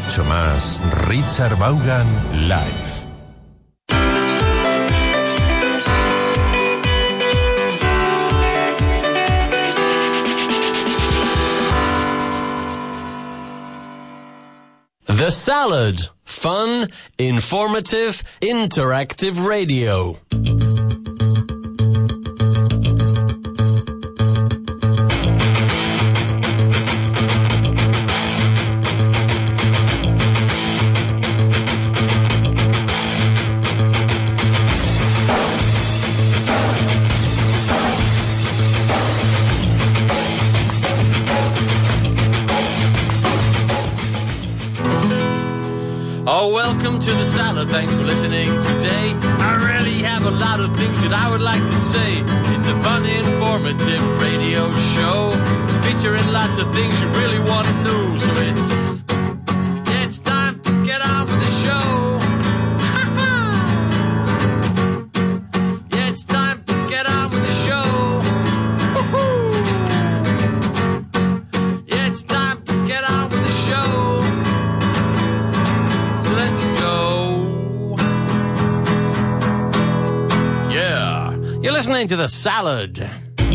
mucho más. Richard Vaughan Live. The Salad. Fun, informative, interactive radio. Welcome to The Salad. Thanks for listening today. I really have a lot of things that I would like to say. It's a fun, informative radio show featuring lots of things you really want to know. So it's time to get on with the show. Yeah, it's time to get on with the show. Yeah, it's time to get on with the show. Let's go. Yeah. You're listening to The Salad.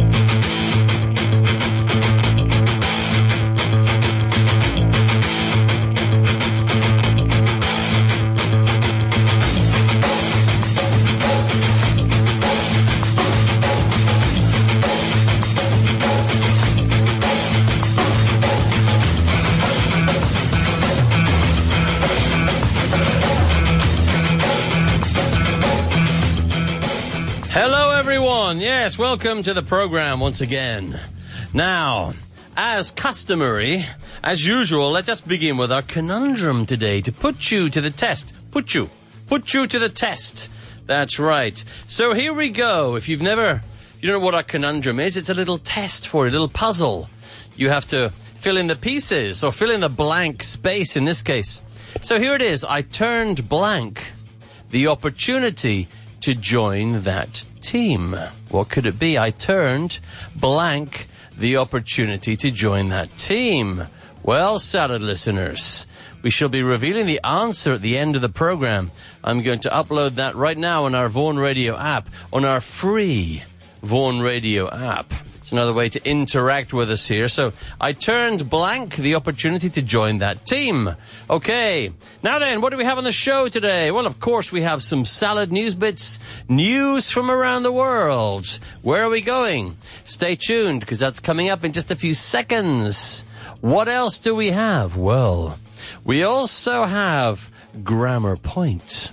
Yes, welcome to the program once again. Now, as customary, as usual, let us begin with our conundrum today to put you to the test. Put you to the test. That's right. So here we go. If you don't know what our conundrum is, it's a little test for you, a little puzzle. You have to fill in the pieces, or fill in the blank space in this case. So here it is. I turned blank the opportunity to join that team. What could it be? I turned blank the opportunity to join that team. Well, Salad listeners, we shall be revealing the answer at the end of the program. I'm going to upload that right now on our Vaughan Radio app, on our free Vaughan Radio app. It's another way to interact with us here. So I turned blank the opportunity to join that team. Okay. Now then, what do we have on the show today? Well, of course, we have some Salad news bits, news from around the world. Where are we going? Stay tuned, because that's coming up in just a few seconds. What else do we have? Well, we also have Grammar Point.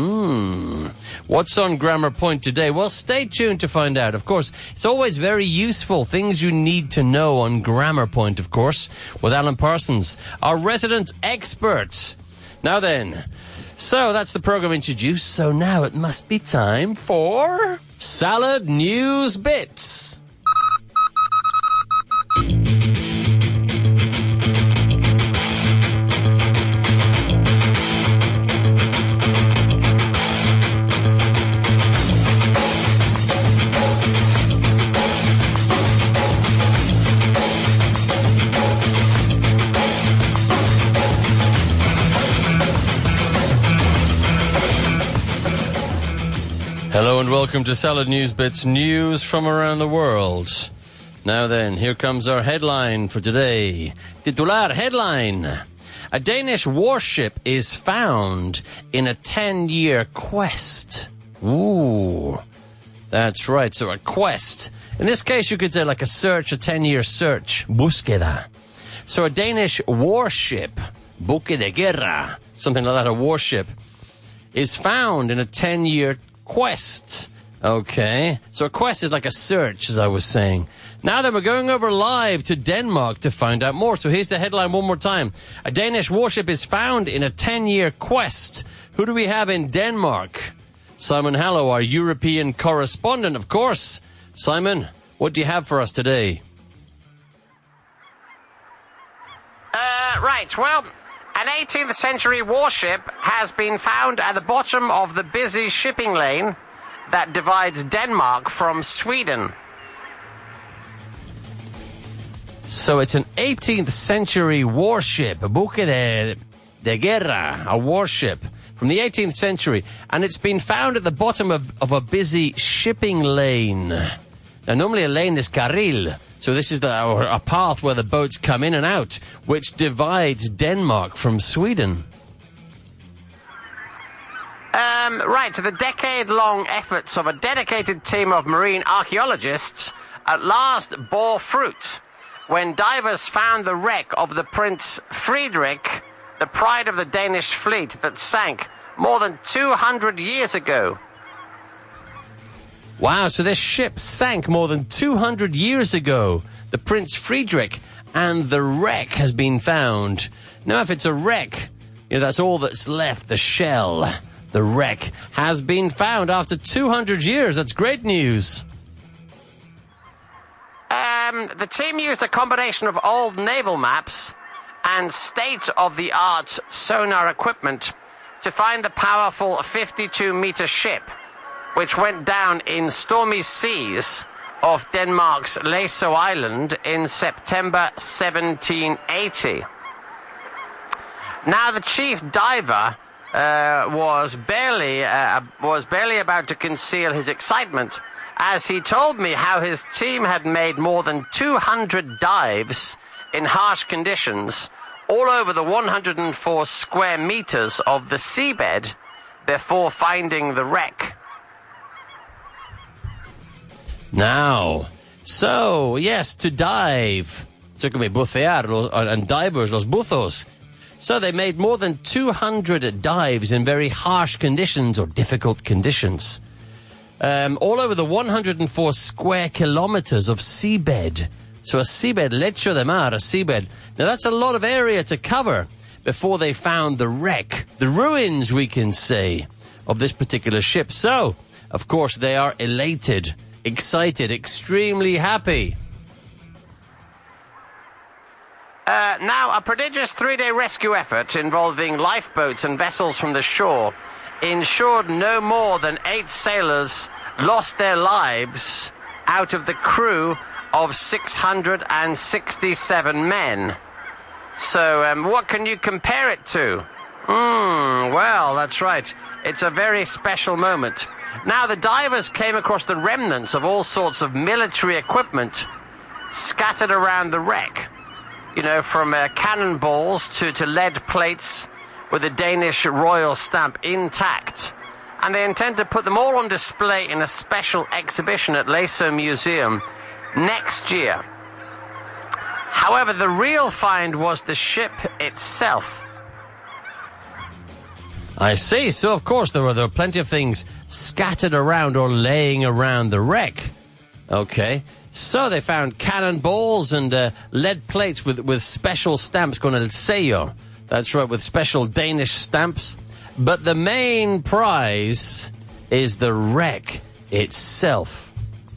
What's on Grammar Point today? Well, stay tuned to find out. Of course, it's always very useful. Things you need to know on Grammar Point, of course, with Alan Parsons, our resident expert. Now then, so that's the program introduced. So now it must be time for Salad News Bits. Hello and welcome to Salad News Bits, news from around the world. Now then, here comes our headline for today. Titular headline. A Danish warship is found in a 10-year quest. Ooh, that's right, so a quest. In this case, you could say like a search, a 10-year search. Búsqueda. So a Danish warship, buque de guerra, something like that, a warship, is found in a 10-year quest. Okay. So a quest is like a search, as I was saying. Now then, we're going over live to Denmark to find out more. So here's the headline one more time. A Danish warship is found in a 10-year quest. Who do we have in Denmark? Simon Hallow, our European correspondent, of course. Simon, what do you have for us today? Right. Well, an 18th century warship has been found at the bottom of the busy shipping lane that divides Denmark from Sweden. So it's an 18th century warship, buque de de guerra, a warship from the 18th century, and it's been found at the bottom of a busy shipping lane. Now, normally a lane is carril, so this is a path where the boats come in and out, which divides Denmark from Sweden. Right, the decade-long efforts of a dedicated team of marine archaeologists at last bore fruit when divers found the wreck of the Prince Friedrich, the pride of the Danish fleet that sank more than 200 years ago. Wow, so this ship sank more than 200 years ago. The Prince Friedrich, and the wreck has been found. Now, if it's a wreck, that's all that's left, the shell. The wreck has been found after 200 years. That's great news. The team used a combination of old naval maps and state-of-the-art sonar equipment to find the powerful 52-meter ship, which went down in stormy seas off Denmark's Læsø Island in September 1780. Now, the chief diver was barely about to conceal his excitement as he told me how his team had made more than 200 dives in harsh conditions all over the 104 square meters of the seabed before finding the wreck. Now, so, yes, to dive. So que bucear, and divers, los buzos. So they made more than 200 dives in very harsh conditions or difficult conditions. All over the 104 square kilometers of seabed. So a seabed, lecho de mar, a seabed. Now that's a lot of area to cover before they found the wreck, the ruins, we can say, of this particular ship. So, of course, they are elated, excited, extremely happy. Now, a prodigious 3-day rescue effort involving lifeboats and vessels from the shore ensured no more than 8 sailors lost their lives out of the crew of 667 men. So, what can you compare it to? Well, that's right. It's a very special moment. Now, the divers came across the remnants of all sorts of military equipment scattered around the wreck. From cannonballs to lead plates with the Danish royal stamp intact. And they intend to put them all on display in a special exhibition at Læsø Museum next year. However, the real find was the ship itself. I see. So, of course, there were plenty of things scattered around or laying around the wreck. Okay. So they found cannonballs and lead plates with special stamps con el sello. That's right, with special Danish stamps. But the main prize is the wreck itself.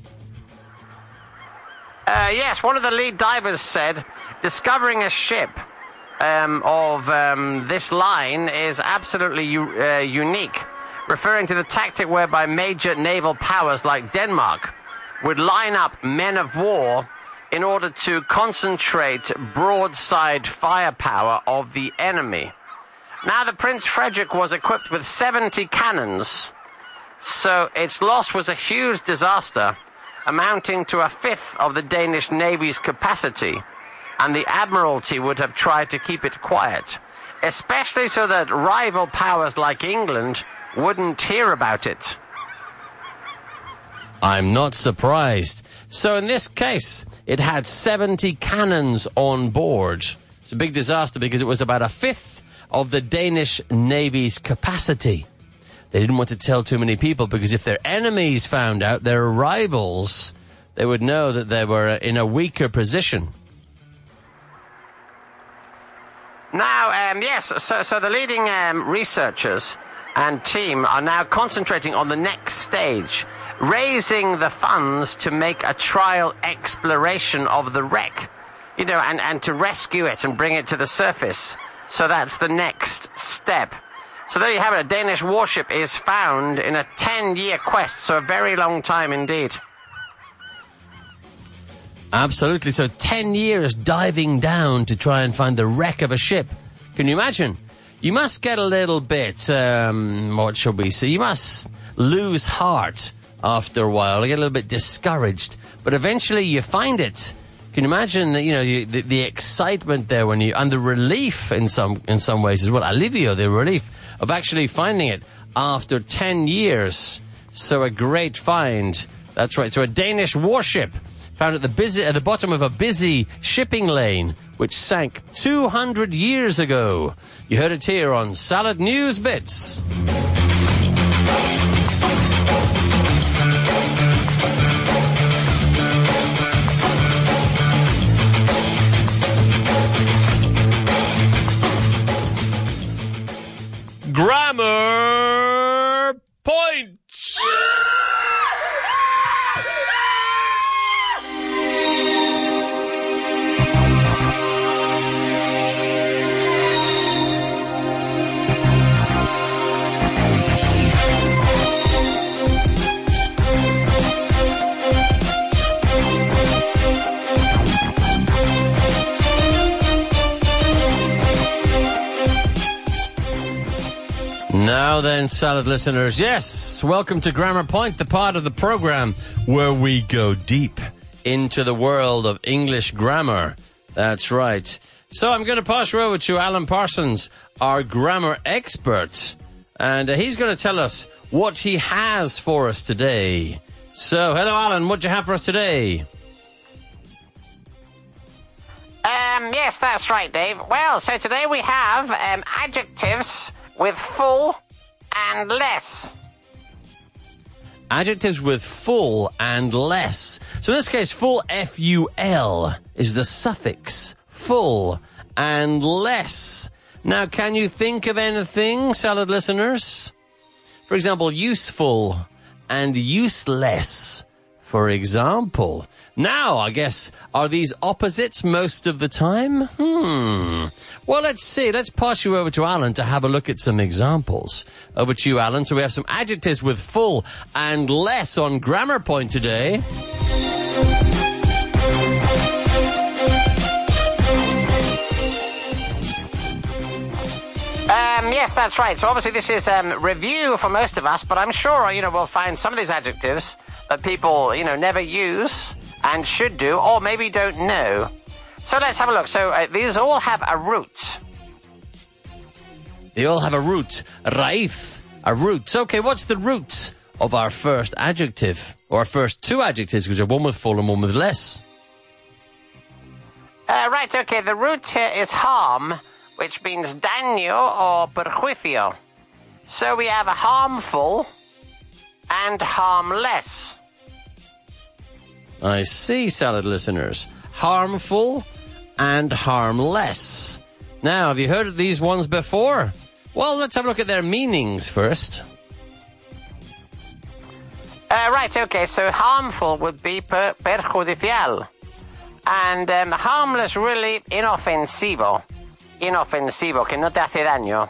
Yes, one of the lead divers said, discovering a ship of this line is absolutely unique, referring to the tactic whereby major naval powers like Denmark would line up men of war in order to concentrate broadside firepower of the enemy. Now, the Prince Frederick was equipped with 70 cannons, so its loss was a huge disaster, amounting to a fifth of the Danish Navy's capacity, and the Admiralty would have tried to keep it quiet, especially so that rival powers like England wouldn't hear about it. I'm not surprised. So in this case, it had 70 cannons on board. It's a big disaster because it was about a fifth of the Danish Navy's capacity. They didn't want to tell too many people because if their enemies found out, their rivals, they would know that they were in a weaker position. Now, yes, so the leading researchers and team are now concentrating on the next stage, raising the funds to make a trial exploration of the wreck, and to rescue it and bring it to the surface. So that's the next step. So there you have it. A Danish warship is found in a 10-year quest, so a very long time indeed. Absolutely. So 10 years diving down to try and find the wreck of a ship. Can you imagine? you must get a little bit, what should we say? You must lose heart after a while, get a little bit discouraged. But eventually you find it. Can you imagine the excitement there and the relief in some ways as well? Alivio, the relief of actually finding it after 10 years. So a great find. That's right. So a Danish warship found at the bottom of a busy shipping lane, which sank 200 years ago. You heard it here on Salad News Bits. Grammar points. Now then, Salad listeners, yes, welcome to Grammar Point, the part of the program where we go deep into the world of English grammar. That's right. So I'm going to pass you over to Alan Parsons, our grammar expert, and he's going to tell us what he has for us today. So, hello, Alan, what do you have for us today? Yes, that's right, Dave. Well, so today we have adjectives with full and less. Adjectives with full and less. So in this case, full, F-U-L, is the suffix. Full and less. Now, can you think of anything, Salad listeners? For example, useful and useless, for example. Now, I guess, are these opposites most of the time? Well, let's see. Let's pass you over to Alan to have a look at some examples. Over to you, Alan. So we have some adjectives with full and less on Grammar Point today. Yes, that's right. So obviously this is review for most of us, but I'm sure, we'll find some of these adjectives that people, never use and should do, or maybe don't know. So let's have a look. So these all have a root. They all have a root. Raíz. A root. Okay, what's the root of our first adjective? Or our first two adjectives, because there's one with full and one with less. Right, okay. The root here is harm, which means daño or perjuicio. So we have a harmful and harmless. I see, Salad listeners. Harmful and harmless. Now, have you heard of these ones before? Well, let's have a look at their meanings first. Right, okay, so harmful would be perjudicial. And harmless, really inofensivo. Inofensivo, que no te hace daño.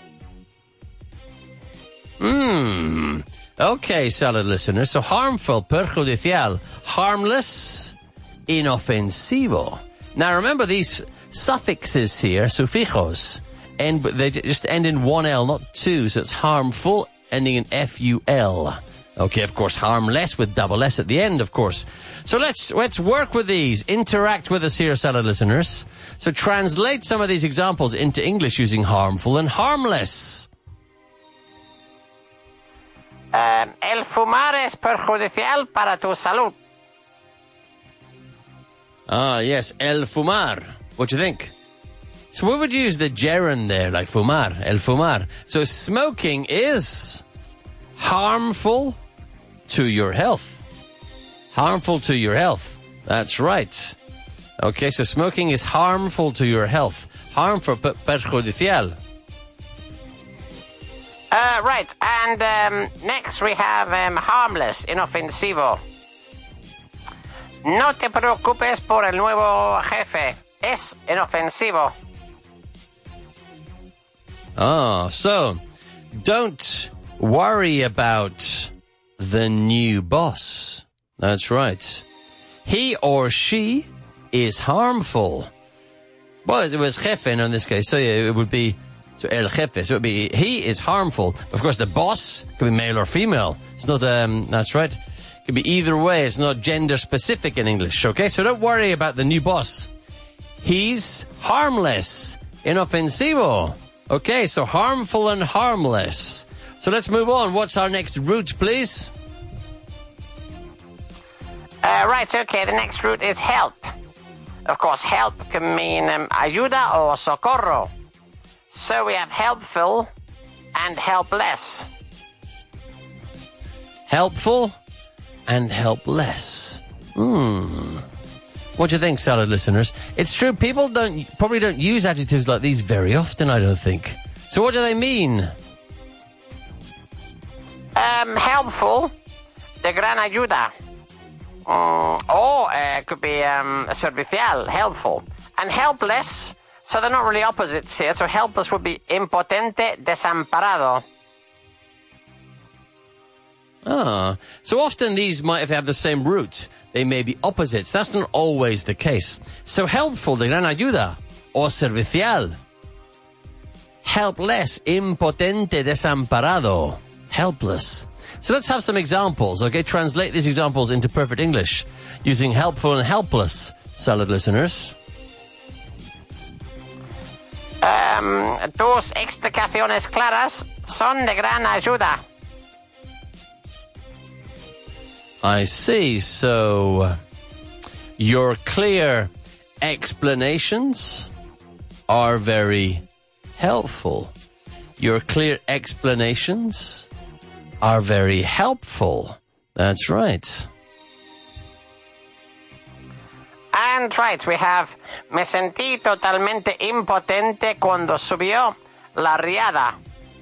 Okay, Salad listeners. So harmful, perjudicial. Harmless, inofensivo. Now remember these suffixes here, sufijos, they just end in one L, not two. So it's harmful, ending in F-U-L. Okay, of course, harmless with double S at the end, of course. So let's work with these. Interact with us here, Salad listeners. So translate some of these examples into English using harmful and harmless. El fumar es perjudicial para tu salud. Ah, yes, el fumar. What do you think? So we would use the gerund there, like fumar, el fumar. So smoking is harmful to your health. Harmful to your health. That's right. Okay, so smoking is harmful to your health. Harmful, perjudicial. Right, and next we have harmless, inofensivo. No te preocupes por el nuevo jefe. Es inofensivo. Ah, so don't worry about the new boss. That's right. He or she is harmful. Well, it was jefe in this case, so yeah, it would be So el jefe. So it would be, he is harmful. Of course, the boss could be male or female. It's not, that's right. It could be either way. It's not gender specific in English. Okay, so don't worry about the new boss. He's harmless. Inofensivo. Okay, so harmful and harmless. So let's move on. What's our next route, please? Right, okay, the next route is help. Of course, help can mean ayuda or socorro. So we have helpful and helpless. Helpful and helpless. What do you think, salad listeners? It's true, people probably don't use adjectives like these very often, I don't think. So what do they mean? Helpful, de gran ayuda. Or it could be servicial, helpful. And helpless, so they're not really opposites here. So helpless would be impotente, desamparado. So often these might, if they have the same root, they may be opposites. That's not always the case. So helpful, de gran ayuda, or servicial. Helpless, impotente, desamparado. Helpless. So let's have some examples, okay? Translate these examples into perfect English using helpful and helpless, salad listeners. Tus explicaciones claras son de gran ayuda. I see. So your clear explanations are very helpful. Your clear explanations are very helpful. That's right. And right, we have me sentí totalmente impotente cuando subió la riada.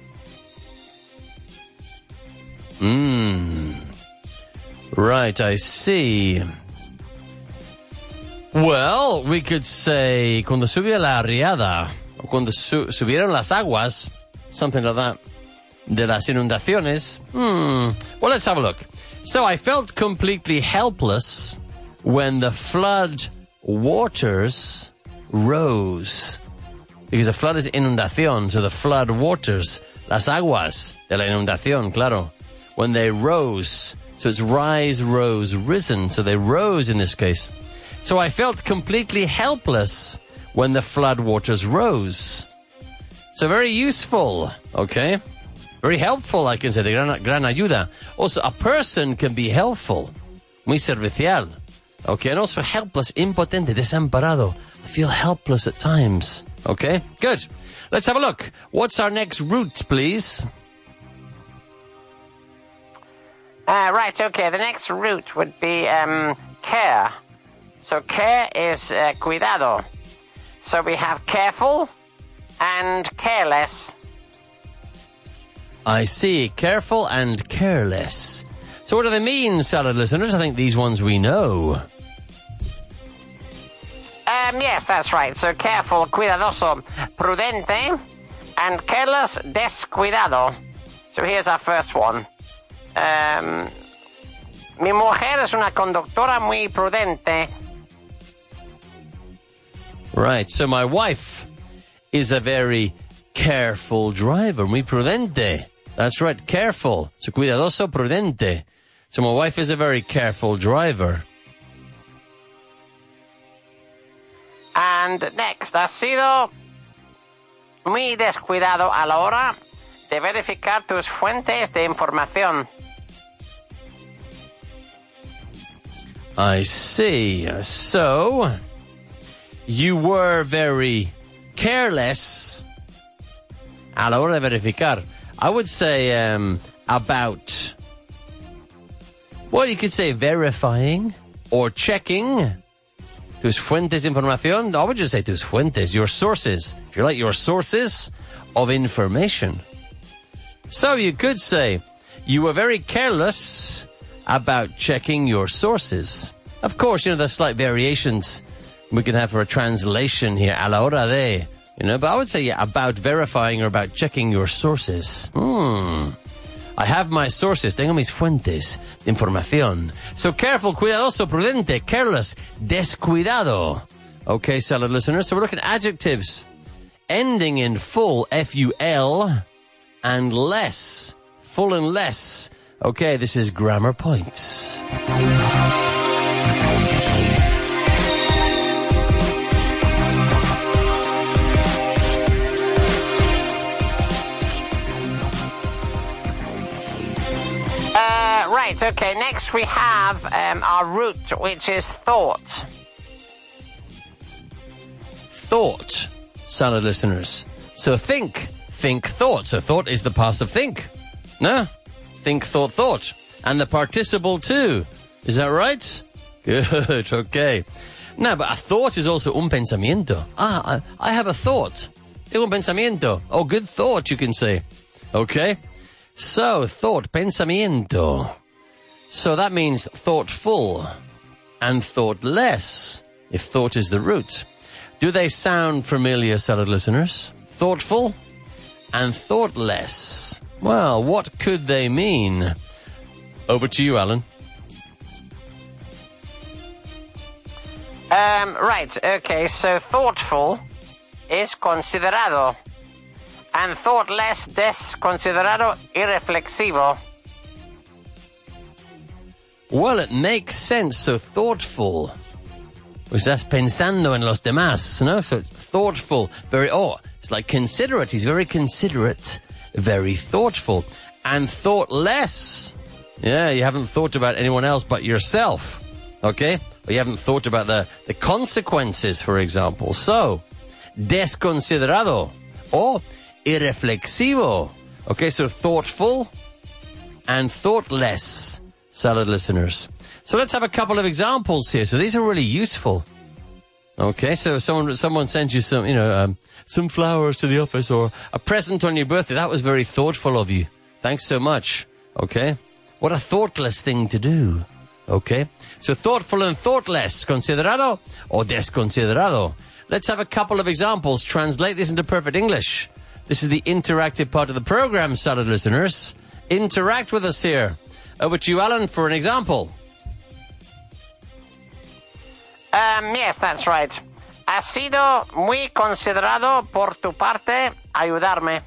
Right, I see. Well, we could say cuando subió la riada, o cuando subieron las aguas, something like that. De las inundaciones. Well, let's have a look. So I felt completely helpless when the flood waters rose. Because a flood is inundación, so the flood waters, las aguas de la inundación, claro. When they rose, so it's rise, rose, risen, so they rose in this case. So I felt completely helpless when the flood waters rose. So very useful, okay? Very helpful, I can say, de gran ayuda. Also, a person can be helpful, muy servicial. Okay, and also helpless, impotente, desamparado. I feel helpless at times. Okay, good. Let's have a look. What's our next route, please? Right, okay, the next route would be care. So care is cuidado. So we have careful and careless. I see. Careful and careless. So what do they mean, salad listeners? I think these ones we know. Yes, that's right. So careful, cuidadoso, prudente, and careless, descuidado. So here's our first one. Mi mujer es una conductora muy prudente. Right, so my wife is a very careful driver, muy prudente. That's right, careful. So cuidadoso, prudente. So my wife is a very careful driver. And next, has sido muy descuidado a la hora de verificar tus fuentes de información. I see. So, you were very careless a la hora de verificar. I would say about, well, you could say verifying or checking tus fuentes de información. I would just say tus fuentes, your sources. If you like, your sources of information. So you could say you were very careless about checking your sources. Of course, you know, there's slight variations we can have for a translation here, a la hora de, you know, but I would say, yeah, about verifying or about checking your sources. I have my sources, tengo mis fuentes de información. So careful, cuidadoso, prudente, careless, descuidado. Okay, salad listeners, so we're looking at adjectives. ending in full, F-U-L, and less, full and less. Okay, this is Grammar Points. Right, okay, next we have our root, which is thought. Thought, solid listeners. So think, thought. So thought is the past of think. No? Think, thought. And the participle too. Is that right? Good, okay. No, but a thought is also un pensamiento. I have a thought. Un pensamiento. Oh, good thought, you can say. Okay? So, thought, pensamiento. So that means thoughtful and thoughtless, if thought is the root. Do they sound familiar, solid listeners? Thoughtful and thoughtless. Well, what could they mean? Over to you, Alan. Right, okay, so thoughtful is considerado, and thoughtless, desconsiderado, irreflexivo. Well, it makes sense, so thoughtful. Pues estás pensando en los demás, no? So thoughtful, it's like considerate. He's very considerate, very thoughtful. And thoughtless. Yeah, you haven't thought about anyone else but yourself, okay? Or you haven't thought about the consequences, for example. So, desconsiderado or irreflexivo. Okay, so thoughtful and thoughtless. Solid listeners. So let's have a couple of examples here. So these are really useful. Okay, so someone sends you some flowers to the office or a present on your birthday. That was very thoughtful of you. Thanks so much. Okay, what a thoughtless thing to do. Okay, so thoughtful and thoughtless, considerado or desconsiderado. Let's have a couple of examples. Translate this into perfect English. This is the interactive part of the program, solid listeners. Interact with us here. Over to you, Alan, for an example. Yes, that's right. Ha sido muy considerado por tu parte ayudarme.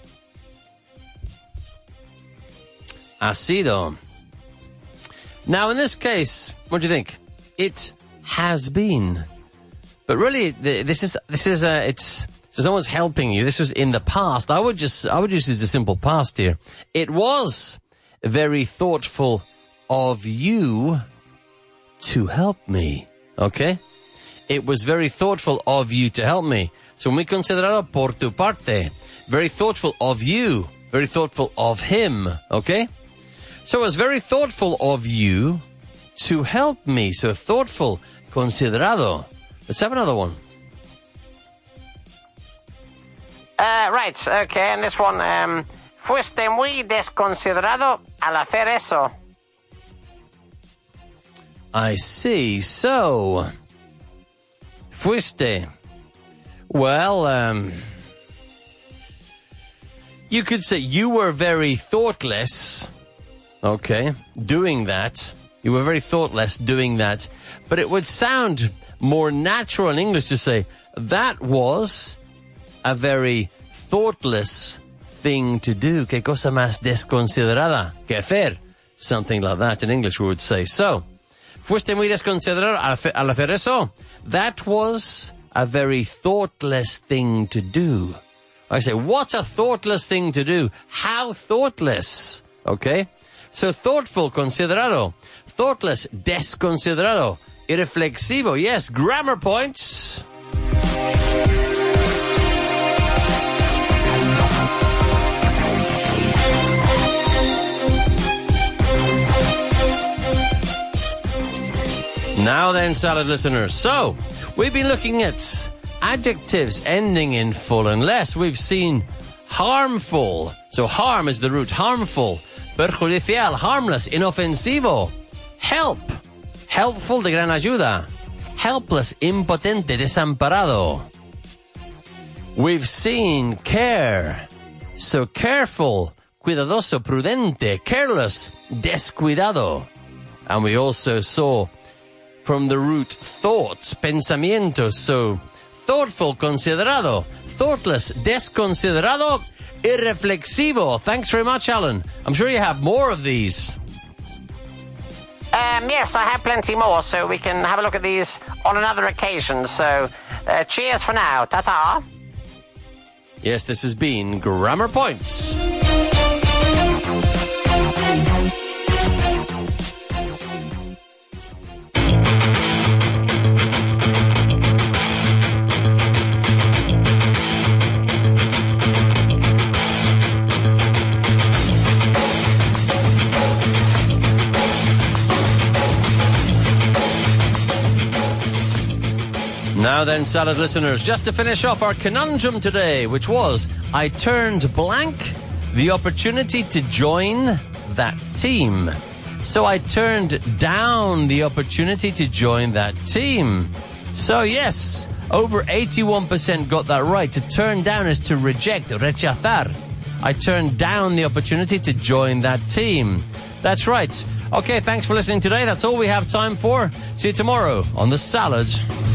Ha sido. Now, in this case, what do you think? It has been. But really, so someone's helping you. This was in the past. I would use a simple past here. It was very thoughtful of you to help me. Okay? It was very thoughtful of you to help me. So muy considerado por tu parte. Very thoughtful of you. Very thoughtful of him. Okay? So it was very thoughtful of you to help me. So thoughtful, considerado. Let's have another one. Right, okay, and this one, fuiste muy desconsiderado al hacer eso. I see. So, fuiste. Well, you could say you were very thoughtless. Okay, doing that. You were very thoughtless doing that. But it would sound more natural in English to say, that was a very thoughtless thing to do. Que cosa más desconsiderada que hacer. Something like that in English we would say. So, fuiste muy desconsiderado al hacer eso. That was a very thoughtless thing to do. I say, what a thoughtless thing to do. How thoughtless. Okay? So thoughtful, considerado. Thoughtless, desconsiderado. Irreflexivo. Yes, grammar points. Now then, solid listeners. So, we've been looking at adjectives ending in full and less. We've seen harmful. So harm is the root. Harmful. Perjudicial. Harmless. Inofensivo. Help. Helpful, de gran ayuda. Helpless. Impotente. Desamparado. We've seen care. So careful. Cuidadoso. Prudente. Careless. Descuidado. And we also saw from the root thoughts, pensamientos, so thoughtful, considerado, thoughtless, desconsiderado, irreflexivo. Thanks very much, Alan. I'm sure you have more of these. Yes, I have plenty more, so we can have a look at these on another occasion. So, cheers for now. Ta-ta. Yes, this has been Grammar Points. Now then, Salad listeners, just to finish off our conundrum today, which was, I turned blank the opportunity to join that team. So I turned down the opportunity to join that team. So yes, over 81% got that right. To turn down is to reject, rechazar. I turned down the opportunity to join that team. That's right. Okay, thanks for listening today. That's all we have time for. See you tomorrow on The Salad.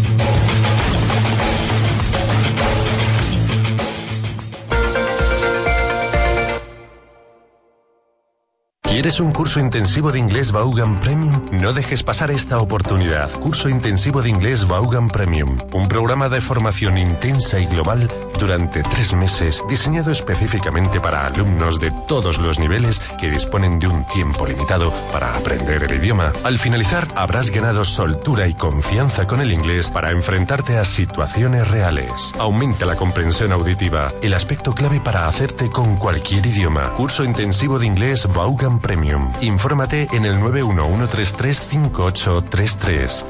¿Quieres un curso intensivo de inglés Vaughan Premium? No dejes pasar esta oportunidad. Curso intensivo de inglés Vaughan Premium. Un programa de formación intensa y global durante 3 meses, diseñado específicamente para alumnos de todos los niveles que disponen de un tiempo limitado para aprender el idioma. Al finalizar, habrás ganado soltura y confianza con el inglés para enfrentarte a situaciones reales. Aumenta la comprensión auditiva, el aspecto clave para hacerte con cualquier idioma. Curso intensivo de inglés Vaughan Premium. Infórmate en el 91-133-5833.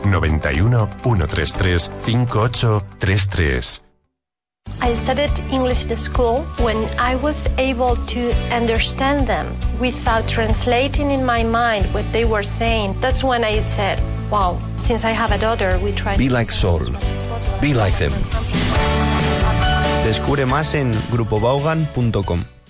91-133-5833. I studied English in school when I was able to understand them without translating in my mind what they were saying. That's when I said, wow, since I have a daughter, we try to... Be like Sol. Be like them. Descubre más en grupovaughan.com.